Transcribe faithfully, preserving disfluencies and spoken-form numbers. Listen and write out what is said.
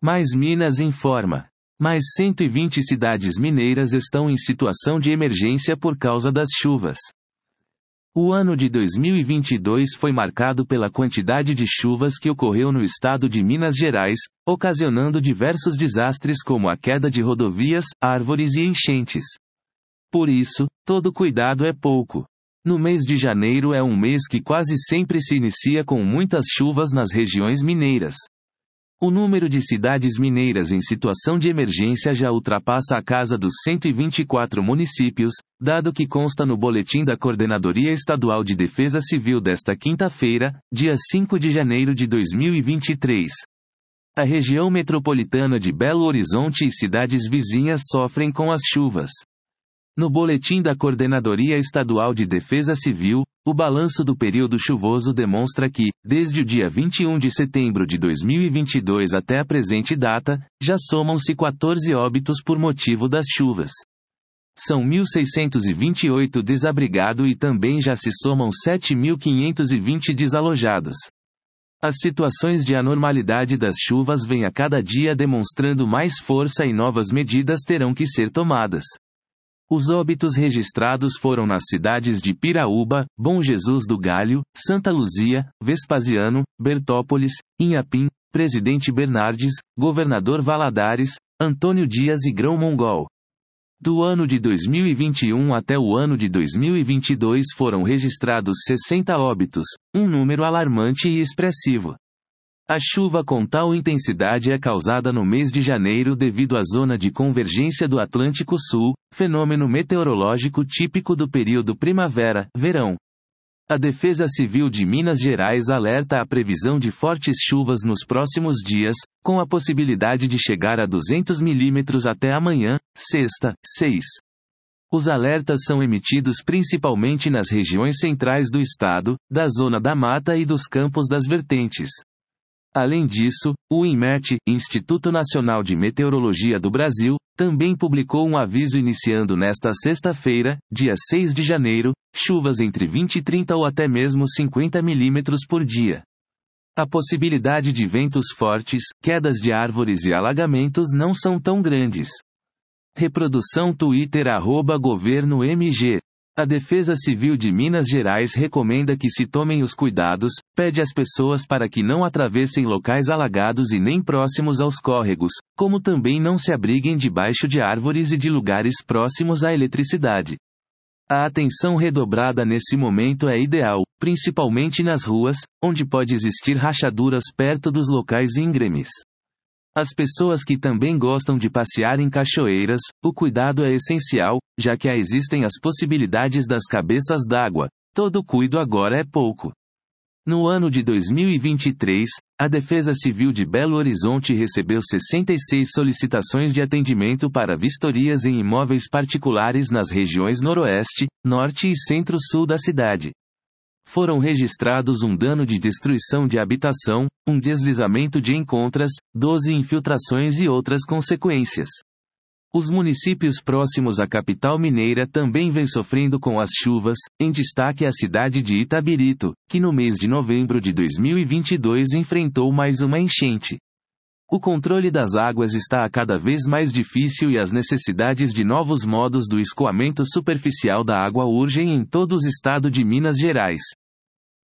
Mais Minas informa. Mais cento e vinte cidades mineiras estão em situação de emergência por causa das chuvas. O ano de dois mil e vinte e dois foi marcado pela quantidade de chuvas que ocorreu no estado de Minas Gerais, ocasionando diversos desastres como a queda de rodovias, árvores e enchentes. Por isso, todo cuidado é pouco. No mês de janeiro é um mês que quase sempre se inicia com muitas chuvas nas regiões mineiras. O número de cidades mineiras em situação de emergência já ultrapassa a casa dos cento e vinte e quatro municípios, dado que consta no boletim da Coordenadoria Estadual de Defesa Civil desta quinta-feira, dia cinco de janeiro de dois mil e vinte e três. A região metropolitana de Belo Horizonte e cidades vizinhas sofrem com as chuvas. No boletim da Coordenadoria Estadual de Defesa Civil, o balanço do período chuvoso demonstra que, desde o dia vinte e um de setembro de dois mil e vinte e dois até a presente data, já somam-se quatorze óbitos por motivo das chuvas. São mil seiscentos e vinte e oito desabrigados e também já se somam sete mil quinhentos e vinte desalojados. As situações de anormalidade das chuvas vêm a cada dia demonstrando mais força e novas medidas terão que ser tomadas. Os óbitos registrados foram nas cidades de Piraúba, Bom Jesus do Galho, Santa Luzia, Vespasiano, Bertópolis, Inhapim, Presidente Bernardes, Governador Valadares, Antônio Dias e Grão-Mongol. Do ano de dois mil e vinte e um até o ano de dois mil e vinte e dois foram registrados sessenta óbitos, um número alarmante e expressivo. A chuva com tal intensidade é causada no mês de janeiro devido à zona de convergência do Atlântico Sul, fenômeno meteorológico típico do período primavera-verão. A Defesa Civil de Minas Gerais alerta a previsão de fortes chuvas nos próximos dias, com a possibilidade de chegar a duzentos milímetros até amanhã, sexta, seis. Os alertas são emitidos principalmente nas regiões centrais do estado, da Zona da Mata e dos Campos das Vertentes. Além disso, o INMET, Instituto Nacional de Meteorologia do Brasil, também publicou um aviso iniciando nesta sexta-feira, dia seis de janeiro, chuvas entre vinte e trinta ou até mesmo cinquenta milímetros por dia. A possibilidade de ventos fortes, quedas de árvores e alagamentos não são tão grandes. Reprodução Twitter arroba governo M G. A Defesa Civil de Minas Gerais recomenda que se tomem os cuidados, pede às pessoas para que não atravessem locais alagados e nem próximos aos córregos, como também não se abriguem debaixo de árvores e de lugares próximos à eletricidade. A atenção redobrada nesse momento é ideal, principalmente nas ruas, onde pode existir rachaduras perto dos locais íngremes. As pessoas que também gostam de passear em cachoeiras, o cuidado é essencial, já que existem as possibilidades das cabeças d'água. Todo cuido agora é pouco. No ano de dois mil e vinte e três, a Defesa Civil de Belo Horizonte recebeu sessenta e seis solicitações de atendimento para vistorias em imóveis particulares nas regiões Noroeste, Norte e Centro-Sul da cidade. Foram registrados um dano de destruição de habitação, um deslizamento de encontras, doze infiltrações e outras consequências. Os municípios próximos à capital mineira também vêm sofrendo com as chuvas, em destaque a cidade de Itabirito, que no mês de novembro de dois mil e vinte e dois enfrentou mais uma enchente. O controle das águas está a cada vez mais difícil e as necessidades de novos modos do escoamento superficial da água urgem em todo o estado de Minas Gerais.